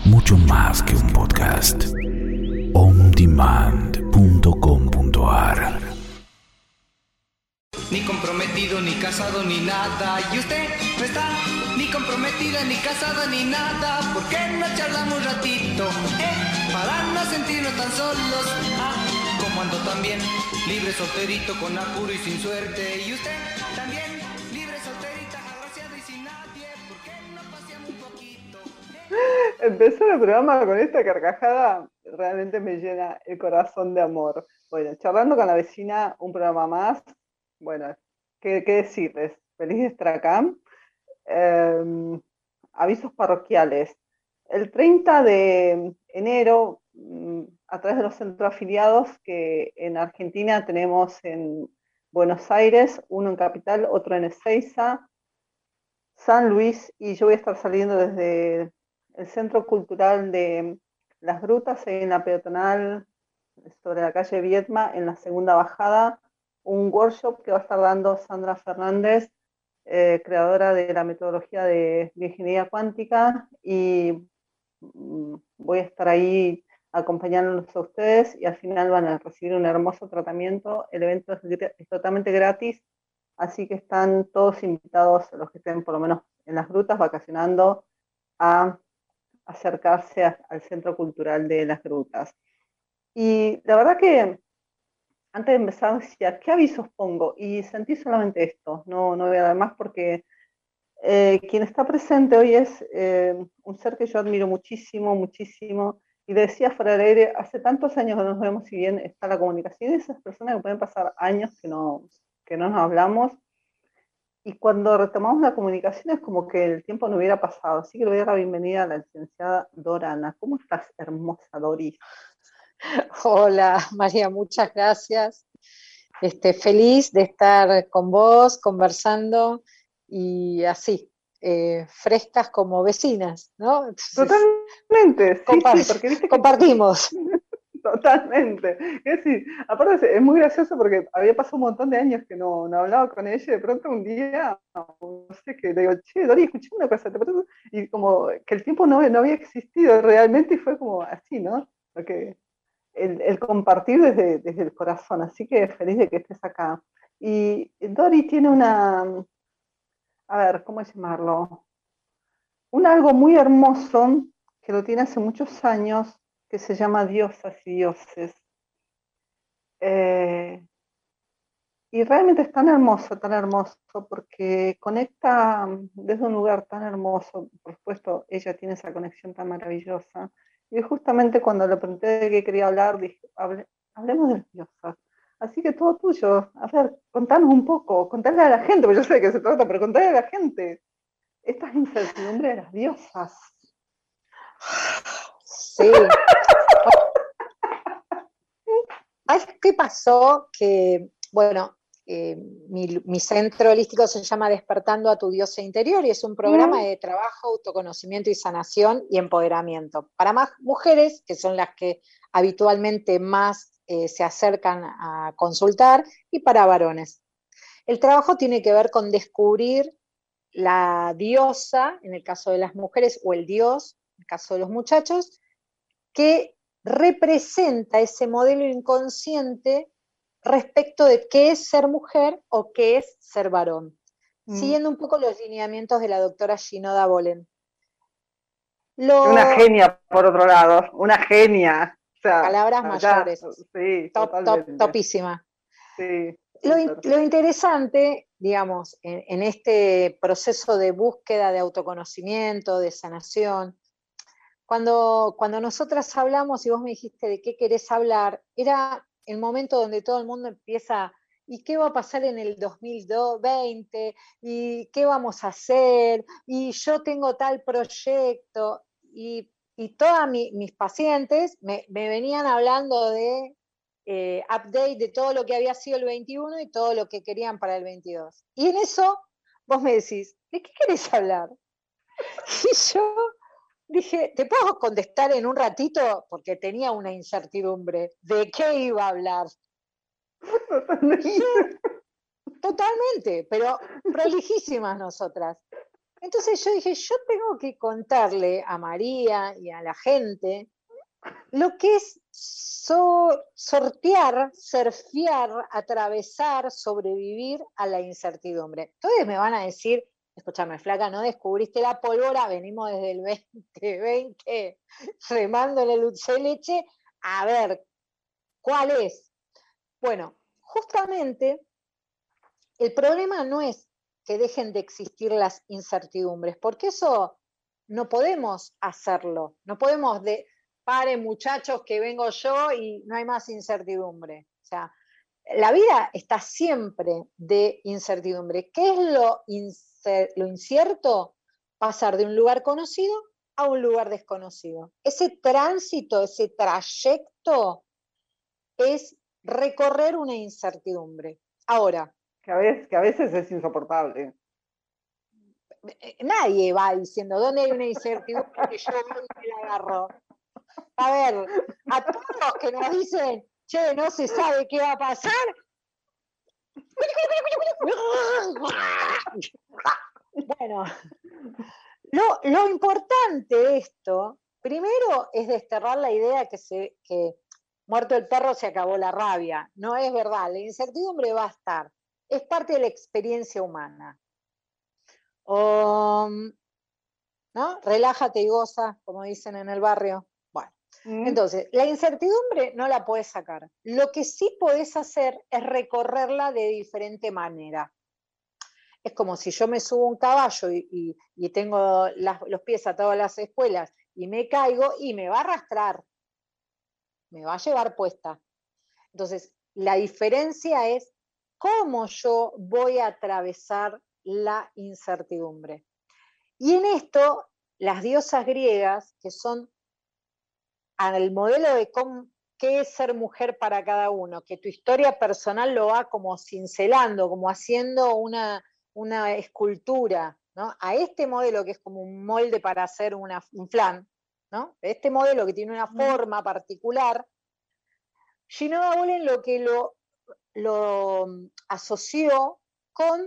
mucho más que un podcast. ondemand.com.ar. Ni comprometido, ni casado, ni nada. Y usted no está ni comprometida, ni casada, ni nada. ¿Por qué no charlamos un ratito? Para no sentirnos tan solos. Como ando también, libre, solterito, con apuro y sin suerte. Y usted también, libre, solterita, agraciada y sin nadie. ¿Por qué no paseamos un poquito? Empezar el programa con esta carcajada realmente me llena el corazón de amor. Bueno, charlando con la vecina, un programa más. Bueno, ¿qué decirles? Feliz Estracam. Avisos parroquiales. El 30 de enero, a través de los centros afiliados que en Argentina tenemos en Buenos Aires, uno en Capital, otro en Ezeiza, San Luis, y yo voy a estar saliendo desde el Centro Cultural de Las Grutas, en la peatonal sobre la calle Viedma, en la segunda bajada, un workshop que va a estar dando Sandra Fernández, creadora de la metodología de ingeniería cuántica, y voy a estar ahí acompañándolos a ustedes, y al final van a recibir un hermoso tratamiento. El evento es totalmente gratis, así que están todos invitados, los que estén por lo menos en Las Grutas vacacionando, a acercarse al Centro Cultural de Las Grutas. Y la verdad que antes de empezar decía, ¿qué avisos pongo? Y sentí solamente esto, no voy a dar más porque quien está presente hoy es un ser que yo admiro muchísimo, muchísimo, y le decía fuera del aire, hace tantos años que nos vemos, si bien está la comunicación, esas personas que pueden pasar años que no nos hablamos, y cuando retomamos la comunicación es como que el tiempo no hubiera pasado. Así que le voy a dar la bienvenida a la licenciada Dorana. ¿Cómo estás, hermosa Doris? Hola, María, muchas gracias. Feliz de estar con vos, conversando y así, frescas como vecinas, ¿no? Entonces, totalmente, sí, porque viste que compartimos. Totalmente. Es decir, aparte es muy gracioso porque había pasado un montón de años que no hablaba con ella, y de pronto un día, no sé, que le digo, che, Dori, escuché una cosa, ¿te parece? Y como que el tiempo no había existido realmente, y fue como así, ¿no? Porque el compartir desde el corazón, así que feliz de que estés acá. Y Dori tiene a ver, ¿cómo llamarlo? Algo muy hermoso que lo tiene hace muchos años, que se llama Diosas y Dioses. Y realmente es tan hermoso, porque conecta desde un lugar tan hermoso. Por supuesto, ella tiene esa conexión tan maravillosa. Y justamente cuando le pregunté de qué quería hablar, dije, hablemos de las diosas. Así que todo tuyo. A ver, contanos un poco, contale a la gente, porque yo sé de qué se trata, pero contale a la gente. Esta es incertidumbre de las diosas. Sí. ¿Sabes qué pasó? Que, bueno, mi centro holístico se llama Despertando a tu Diosa Interior, y es un programa de trabajo, autoconocimiento y sanación y empoderamiento para más mujeres, que son las que habitualmente más se acercan a consultar, y para varones. El trabajo tiene que ver con descubrir la diosa, en el caso de las mujeres, o el dios, en el caso de los muchachos, que representa ese modelo inconsciente respecto de qué es ser mujer o qué es ser varón, siguiendo un poco los lineamientos de la doctora Shinoda Bolen. Una genia, por otro lado, una genia. O sea, palabras mayores, sí, topísima. Sí, lo interesante, digamos, en este proceso de búsqueda de autoconocimiento, de sanación, cuando nosotras hablamos y vos me dijiste de qué querés hablar, era el momento donde todo el mundo empieza, ¿y qué va a pasar en el 2020? ¿Y qué vamos a hacer? Y yo tengo tal proyecto. Y todas mis pacientes me venían hablando de update de todo lo que había sido el 21 y todo lo que querían para el 22. Y en eso vos me decís, ¿de qué querés hablar? Y yo dije, ¿te puedo contestar en un ratito? Porque tenía una incertidumbre. ¿De qué iba a hablar? Totalmente, pero prolijísimas nosotras. Entonces yo dije, yo tengo que contarle a María y a la gente lo que es sortear, surfear, atravesar, sobrevivir a la incertidumbre. Entonces me van a decir, escúchame, flaca, no descubriste la pólvora, venimos desde el 2020 remando en el dulce de leche, a ver, ¿cuál es? Bueno, justamente el problema no es que dejen de existir las incertidumbres, porque eso no podemos hacerlo, no podemos paren muchachos que vengo yo y no hay más incertidumbre. O sea, la vida está siempre de incertidumbre. ¿Qué es lo incierto? Pasar de un lugar conocido a un lugar desconocido. Ese tránsito, ese trayecto es recorrer una incertidumbre. Ahora, que a veces es insoportable. nadie va diciendo, ¿dónde hay una incertidumbre que yo voy y me la agarro? A ver, a todos los que nos dicen, che, no se sabe qué va a pasar. Bueno, lo importante de esto, primero, es desterrar la idea que muerto el perro se acabó la rabia. No es verdad, la incertidumbre va a estar. Es parte de la experiencia humana. ¿No? Relájate y goza, como dicen en el barrio. Bueno, entonces, la incertidumbre no la podés sacar. Lo que sí podés hacer es recorrerla de diferente manera. Es como si yo me subo a un caballo y tengo los pies atados a las espuelas y me caigo y me va a arrastrar, me va a llevar puesta. Entonces, la diferencia es cómo yo voy a atravesar la incertidumbre. Y en esto, las diosas griegas, que son al modelo de qué es ser mujer para cada uno, que tu historia personal lo va como cincelando, como haciendo una escultura, ¿no? A este modelo que es como un molde para hacer un flan, ¿no? Este modelo que tiene una forma particular, Ginevra Bolen lo que lo asoció con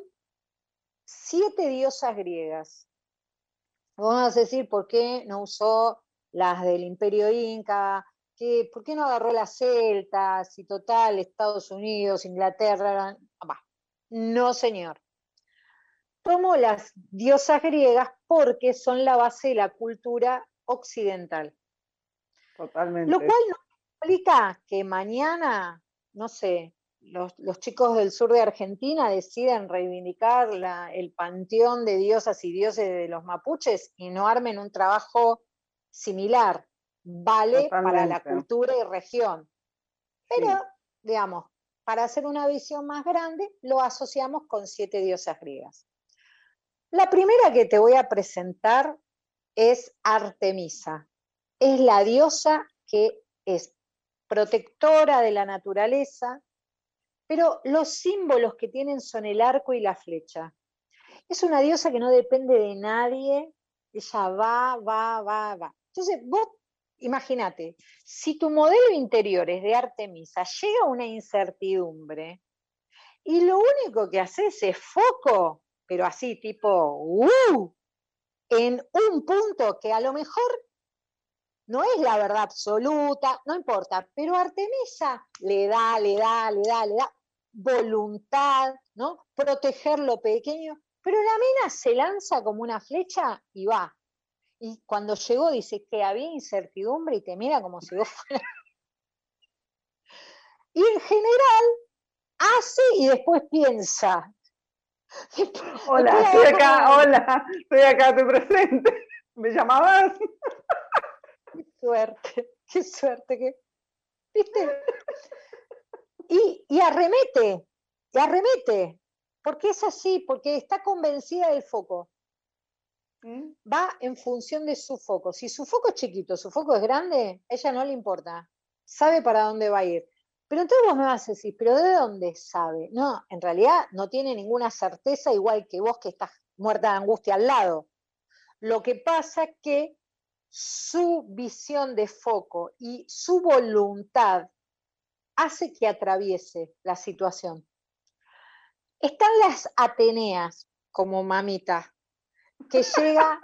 7 diosas griegas. Vamos a decir, ¿por qué no usó las del Imperio Inca? ¿Por qué no agarró las celtas? Y total, Estados Unidos, Inglaterra. No, señor. Tomo las diosas griegas porque son la base de la cultura occidental. Totalmente. Lo cual no implica que mañana, no sé, los chicos del sur de Argentina deciden reivindicar el panteón de diosas y dioses de los mapuches y no armen un trabajo similar. Vale para la cultura y región. Pero, sí, digamos, para hacer una visión más grande, lo asociamos con 7 diosas griegas. La primera que te voy a presentar es Artemisa. Es la diosa que es protectora de la naturaleza, pero los símbolos que tienen son el arco y la flecha. Es una diosa que no depende de nadie, ella va. Entonces, vos imagínate, si tu modelo interior es de Artemisa, llega una incertidumbre y lo único que haces es foco, pero así tipo, en un punto que a lo mejor no es la verdad absoluta, no importa, pero Artemisa le da voluntad, ¿no? Proteger lo pequeño, pero la mina se lanza como una flecha y va. Y cuando llegó dice que había incertidumbre y te mira como si vos fueras. Y en general hace y después piensa. Hola, estoy acá, estoy presente. ¿Me llamabas? Qué suerte, ¿viste? Y arremete, porque es así, porque está convencida del foco. Va en función de su foco. Si su foco es chiquito, su foco es grande, a ella no le importa. Sabe para dónde va a ir. Pero entonces vos me vas a decir, ¿pero de dónde sabe? No, en realidad no tiene ninguna certeza, igual que vos que estás muerta de angustia al lado. Lo que pasa es que su visión de foco y su voluntad hace que atraviese la situación. Están las Ateneas como mamita. que llega.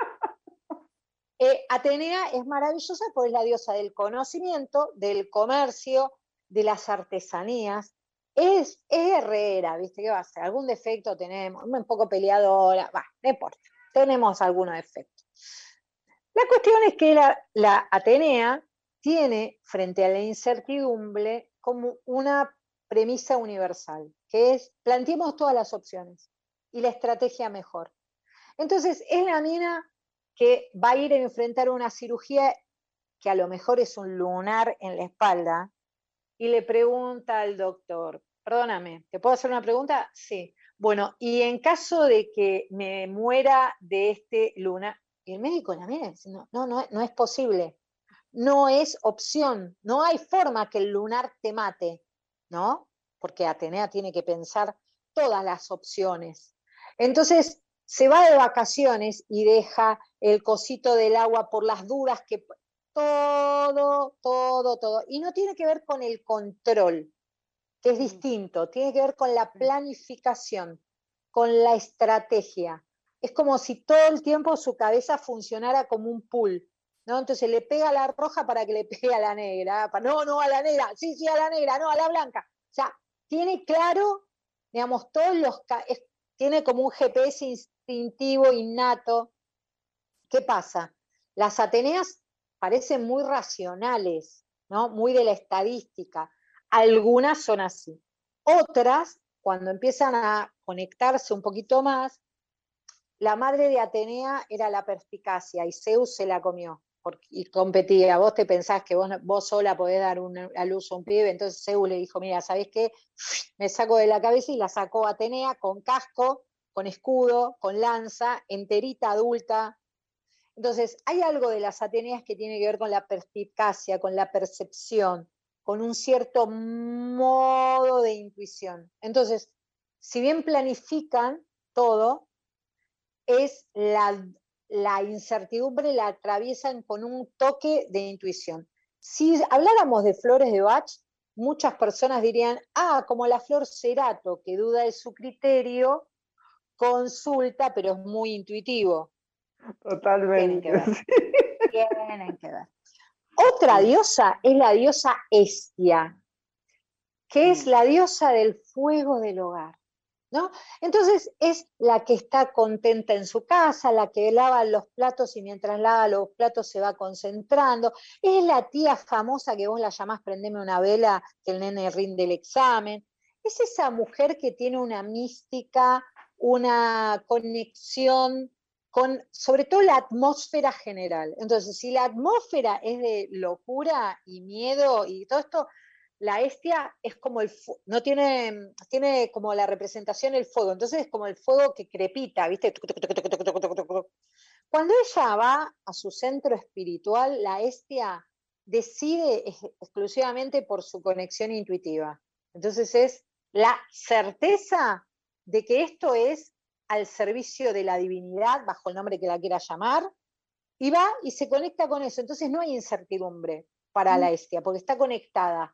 Atenea es maravillosa porque es la diosa del conocimiento, del comercio, de las artesanías. Es herrera, ¿viste? ¿Qué va a hacer? Algún defecto tenemos, un poco peleadora, no importa, tenemos algunos defectos. La cuestión es que la Atenea tiene frente a la incertidumbre como una premisa universal, que es planteemos todas las opciones y la estrategia mejor. Entonces es la mina que va a ir a enfrentar una cirugía que a lo mejor es un lunar en la espalda, y le pregunta al doctor, perdóname, ¿te puedo hacer una pregunta? Sí. Bueno, y en caso de que me muera de este lunar, y el médico la mira diciendo, no es posible, no es opción, no hay forma que el lunar te mate, ¿no? Porque Atenea tiene que pensar todas las opciones. Entonces se va de vacaciones y deja el cosito del agua por las dudas que todo. Y no tiene que ver con el control, que es distinto, tiene que ver con la planificación, con la estrategia. Es como si todo el tiempo su cabeza funcionara como un pool, ¿no? Entonces le pega a la roja para que le pegue a la negra. No, a la negra, sí, a la negra, no, a la blanca. O sea, tiene claro, digamos, tiene como un GPS instintivo, innato. ¿Qué pasa? Las Ateneas parecen muy racionales, ¿no? Muy de la estadística. Algunas son así. Otras, cuando empiezan a conectarse un poquito más, la madre de Atenea era la perspicacia y Zeus se la comió y competía. Vos te pensás que vos sola podés dar a luz a un pibe, entonces Zeus le dijo, mira, ¿sabés qué? Me saco de la cabeza y la sacó Atenea con casco, con escudo, con lanza, enterita, adulta. Entonces, hay algo de las Ateneas que tiene que ver con la perspicacia, con la percepción, con un cierto modo de intuición. Entonces, si bien planifican todo, es la incertidumbre la atraviesan con un toque de intuición. Si habláramos de flores de Bach, muchas personas dirían, como la flor cerato, que duda de su criterio, consulta, pero es muy intuitivo. Totalmente. Tienen que ver. Sí. Tienen que ver. Otra diosa es la diosa Hestia, que es la diosa del fuego del hogar, ¿no? Entonces es la que está contenta en su casa, la que lava los platos y mientras lava los platos se va concentrando. Es la tía famosa que vos la llamás prendeme una vela que el nene rinde el examen. Es esa mujer que tiene una mística, una conexión con, sobre todo, la atmósfera general. Entonces, si la atmósfera es de locura y miedo y todo esto, la Hestia es como no tiene como la representación el fuego, entonces es como el fuego que crepita, ¿viste? Cuando ella va a su centro espiritual, la Hestia decide exclusivamente por su conexión intuitiva. Entonces es la certeza de que esto es al servicio de la divinidad, bajo el nombre que la quiera llamar, y va y se conecta con eso. Entonces no hay incertidumbre para la Hestia, porque está conectada.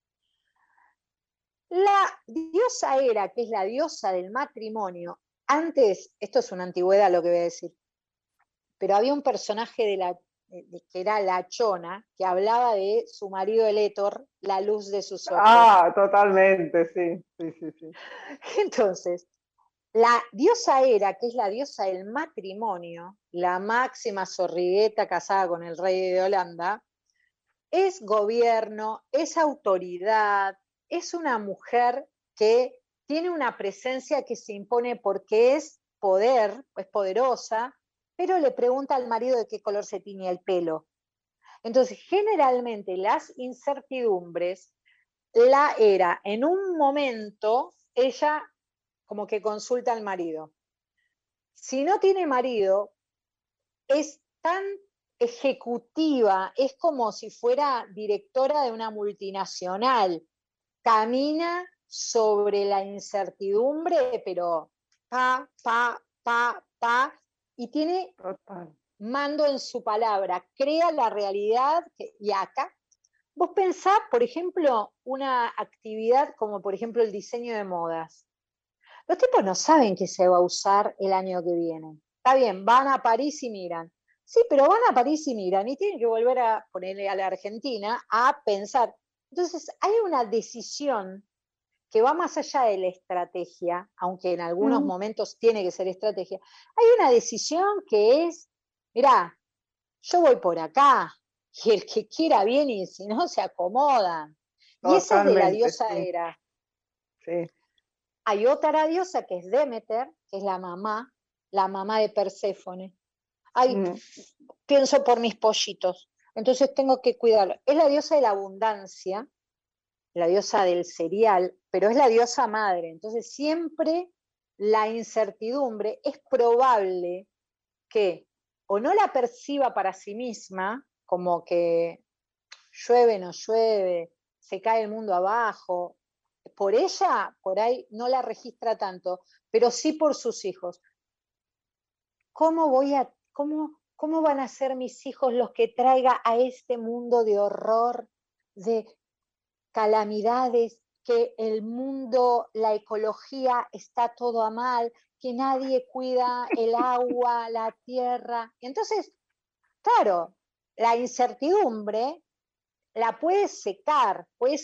La diosa Hera, que es la diosa del matrimonio, antes, esto es una antigüedad lo que voy a decir, pero había un personaje que era la Chona, que hablaba de su marido el Héctor, la luz de sus ojos. Totalmente, sí. Entonces, la diosa Hera, que es la diosa del matrimonio, la máxima zorrigueta casada con el rey de Holanda, es gobierno, es autoridad, es una mujer que tiene una presencia que se impone porque es poder, es poderosa, pero le pregunta al marido de qué color se tiñe el pelo. Entonces, generalmente las incertidumbres, la Hera, en un momento, ella como que consulta al marido. Si no tiene marido, es tan ejecutiva, es como si fuera directora de una multinacional. Camina sobre la incertidumbre, pero pa, y tiene mando en su palabra, crea la realidad, y acá vos pensás, por ejemplo, una actividad como por ejemplo el diseño de modas. Los tipos no saben qué se va a usar el año que viene. Está bien, van a París y migran. Sí, pero van a París y migran y tienen que volver a ponerle a la Argentina a pensar. Entonces, hay una decisión que va más allá de la estrategia, aunque en algunos momentos tiene que ser estrategia. Hay una decisión que es, mirá, yo voy por acá, y el que quiera viene y si no, se acomodan. Y esa es de la Totalmente, diosa sí. Hera. Sí. Hay otra diosa que es Demeter, que es la mamá de Perséfone. Ay, pienso por mis pollitos, entonces tengo que cuidarlo. Es la diosa de la abundancia, la diosa del cereal, pero es la diosa madre. Entonces siempre la incertidumbre es probable que o no la perciba para sí misma, como que llueve, no llueve, se cae el mundo abajo. Por ella, por ahí, no la registra tanto, pero sí por sus hijos. ¿Cómo van a ser mis hijos los que traiga a este mundo de horror, de calamidades, que el mundo, la ecología está todo a mal, que nadie cuida el agua, la tierra? Entonces, claro, la incertidumbre la puede secar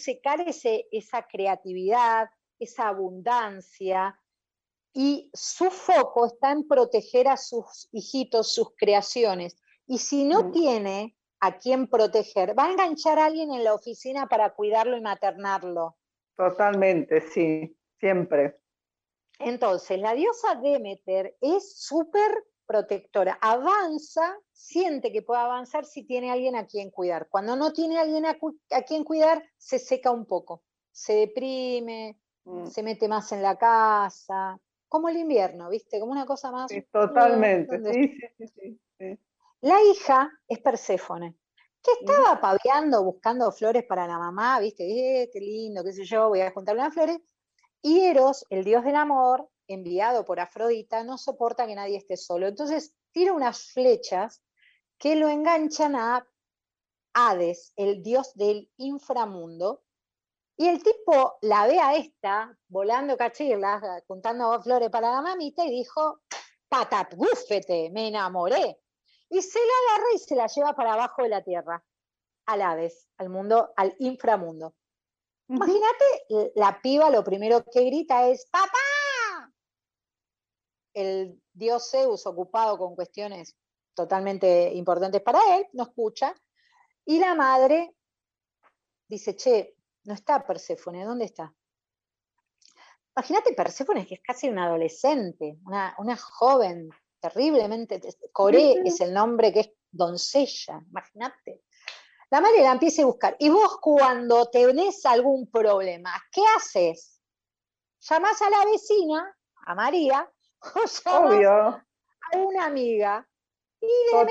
esa creatividad, esa abundancia, y su foco está en proteger a sus hijitos, sus creaciones. Y si no tiene a quién proteger, va a enganchar a alguien en la oficina para cuidarlo y maternarlo. Totalmente, sí, siempre. Entonces, la diosa Demeter es súper protectora, avanza, siente que puede avanzar si tiene alguien a quien cuidar. Cuando no tiene alguien a quien cuidar, se seca un poco, se deprime, se mete más en la casa, como el invierno, ¿viste? Como una cosa más... Sí, totalmente, ¿dónde? sí. La hija es Perséfone, que estaba paveando, buscando flores para la mamá, ¿viste? Qué lindo, qué sé yo, voy a juntar unas flores. Y Eros, el dios del amor, enviado por Afrodita, no soporta que nadie esté solo. Entonces tira unas flechas que lo enganchan a Hades, el dios del inframundo. Y el tipo la ve a esta, volando cachirlas, juntando flores para la mamita, y dijo, patatgúfete, me enamoré. Y se la agarra y se la lleva para abajo de la tierra, al Hades, al mundo, al inframundo. Imagínate, la piba lo primero que grita es ¡papá! El dios Zeus, ocupado con cuestiones totalmente importantes para él, no escucha, y la madre dice, che, no está Perséfone, ¿dónde está? Imagínate Perséfone, que es casi una adolescente, una joven terriblemente... Coré es el nombre, que es doncella, imagínate. La madre la empieza a buscar. Y vos, cuando tenés algún problema, ¿qué haces? Llamás a la vecina, a María, o llamás a una amiga. Y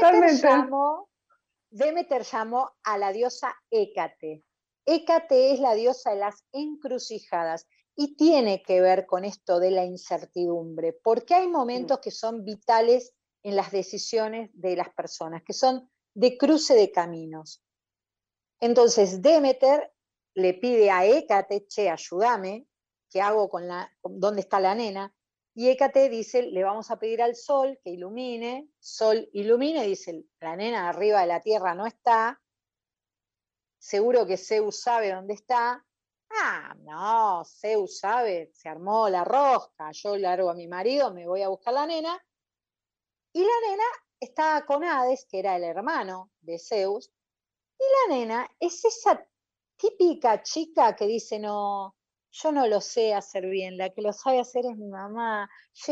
Demeter llamó a la diosa Hécate. Hécate es la diosa de las encrucijadas y tiene que ver con esto de la incertidumbre, porque hay momentos que son vitales en las decisiones de las personas, que son de cruce de caminos. Entonces Demeter le pide a Hécate, che, ayúdame, ¿qué hago dónde está la nena? Y Hécate dice, le vamos a pedir al sol que ilumine, sol ilumine, dice, la nena arriba de la tierra no está, seguro que Zeus sabe dónde está. Ah, no, Zeus sabe, se armó la rosca, yo largo a mi marido, me voy a buscar la nena. Y la nena estaba con Hades, que era el hermano de Zeus, y la nena es esa típica chica que dice, no, yo no lo sé hacer bien, la que lo sabe hacer es mi mamá.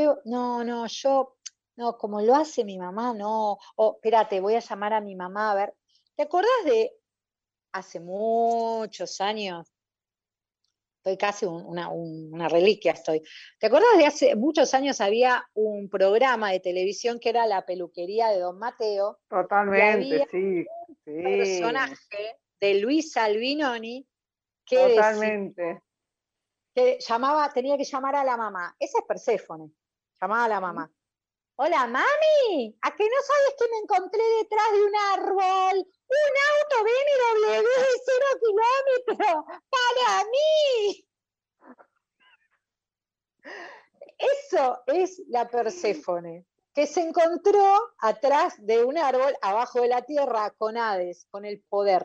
No, como lo hace mi mamá, no. O, espérate, voy a llamar a mi mamá a ver. ¿Te acordás de hace muchos años? Estoy casi una reliquia estoy. ¿Te acordás de hace muchos años había un programa de televisión que era La Peluquería de Don Mateo? Totalmente, y había sí. un personaje de Luis Albinoni que Totalmente. tenía que llamar a la mamá. Esa es Perséfone. Llamaba a la mamá. Hola, mami, ¿a que no sabes que me encontré detrás de un árbol? Un auto BMW 0 kilómetros para mí. Eso es la Perséfone. que se encontró atrás de un árbol, abajo de la tierra, con Hades, con el poder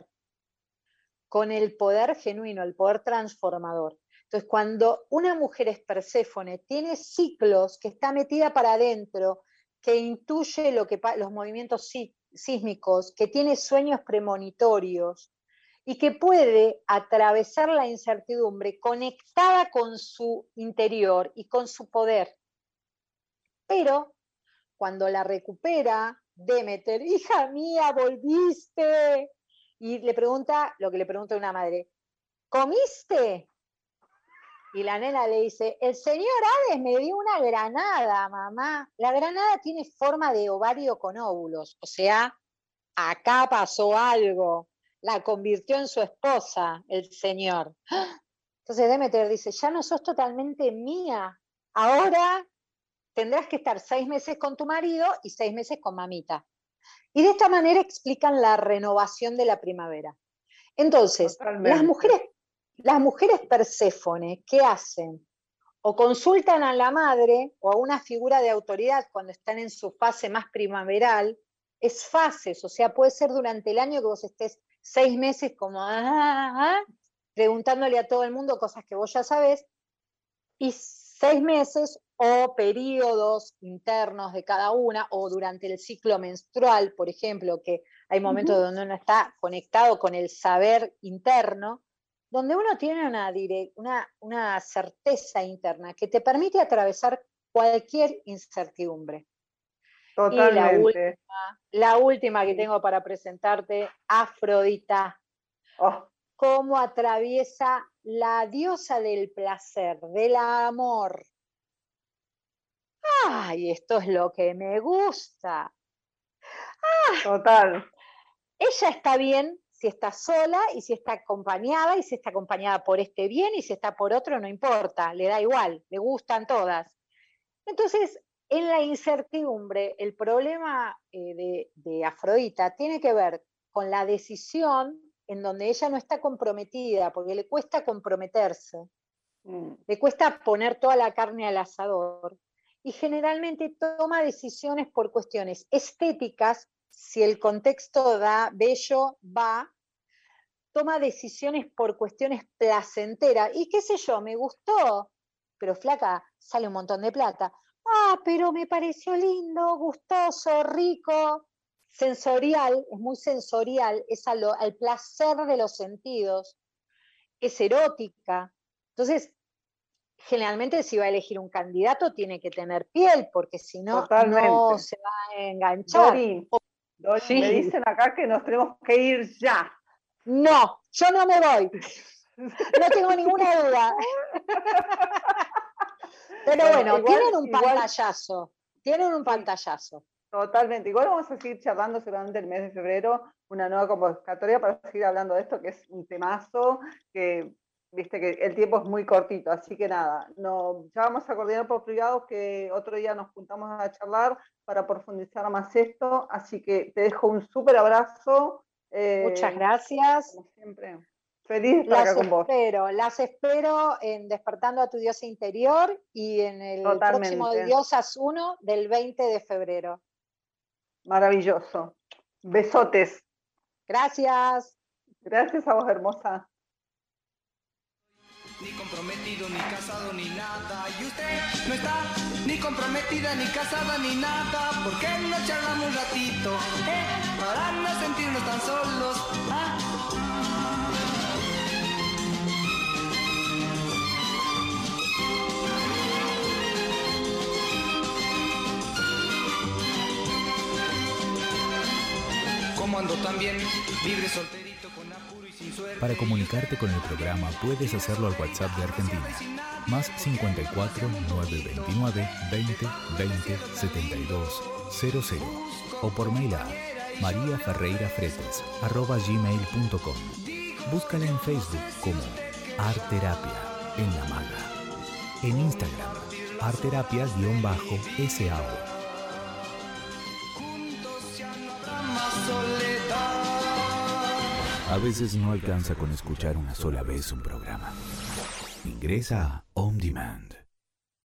genuino, el poder transformador. Entonces, cuando una mujer es Perséfone, tiene ciclos, que está metida para adentro, que intuye los movimientos sísmicos, que tiene sueños premonitorios y que puede atravesar la incertidumbre conectada con su interior y con su poder. Pero cuando la recupera Demeter, hija mía, volviste, y le pregunta lo que le pregunta una madre, ¿comiste? Y la nena le dice, el señor Hades me dio una granada, mamá. La granada tiene forma de ovario con óvulos, o sea, acá pasó algo. La convirtió en su esposa, el señor. Entonces Demeter dice, ya no sos totalmente mía, ahora tendrás que estar 6 meses con tu marido y 6 meses con mamita. Y de esta manera explican la renovación de la primavera. Entonces, las mujeres Perséfone, ¿qué hacen? O consultan a la madre o a una figura de autoridad cuando están en su fase más primaveral. Es fases, o sea, puede ser durante el año que vos estés 6 meses como preguntándole a todo el mundo cosas que vos ya sabés, y 6 meses o periodos internos de cada una, o durante el ciclo menstrual, por ejemplo, que hay momentos donde uno está conectado con el saber interno, donde uno tiene una certeza interna que te permite atravesar cualquier incertidumbre. Totalmente. Y la última que tengo para presentarte, Afrodita. Oh. Cómo atraviesa la diosa del placer, del amor. ¡Ay, esto es lo que me gusta! Total. Ella está bien si está sola y si está acompañada, y si está acompañada por este bien y si está por otro, no importa, le da igual, le gustan todas. Entonces, en la incertidumbre, el problema de Afrodita tiene que ver con la decisión en donde ella no está comprometida, porque le cuesta comprometerse, le cuesta poner toda la carne al asador, y generalmente toma decisiones por cuestiones estéticas. Si el contexto da bello, toma decisiones por cuestiones placenteras, y qué sé yo, me gustó, pero flaca, sale un montón de plata. Pero me pareció lindo, gustoso, rico, sensorial, es muy sensorial, es al placer de los sentidos, es erótica. Entonces, generalmente si va a elegir un candidato tiene que tener piel, porque si no, no se va a enganchar. Dori, sí. Me dicen acá que nos tenemos que ir ya. No, yo no me voy. No tengo ninguna duda. Pero bueno, tienen un pantallazo. Tienen un pantallazo. Totalmente. Igual vamos a seguir charlando seguramente el mes de febrero, una nueva convocatoria para seguir hablando de esto, que es un temazo, que viste que el tiempo es muy cortito, así que nada, ya vamos a coordinar por privado que otro día nos juntamos a charlar para profundizar más esto, así que te dejo un súper abrazo. Muchas gracias. Como siempre. Feliz de estar acá con vos. Las espero en Despertando a tu Diosa Interior y en el próximo Diosas 1 del 20 de febrero. Maravilloso. Besotes. Gracias. Gracias a vos, hermosa. Ni comprometido, ni casado, ni nada. Y usted no está ni comprometida, ni casada, ni nada. ¿Por qué no charlamos un ratito? Para no sentirnos tan solos. Como ando también, libre, solterito, con apuro y sin suerte. Para comunicarte con el programa puedes hacerlo al WhatsApp de Argentina, más 54 929 20 20 72 00, o por mail a mariaferreirafretes@gmail.com. Búscala en Facebook como Arterapia en La Maga, en Instagram arterapia_SAO. A veces no alcanza con escuchar una sola vez un programa. Ingresa a On Demand.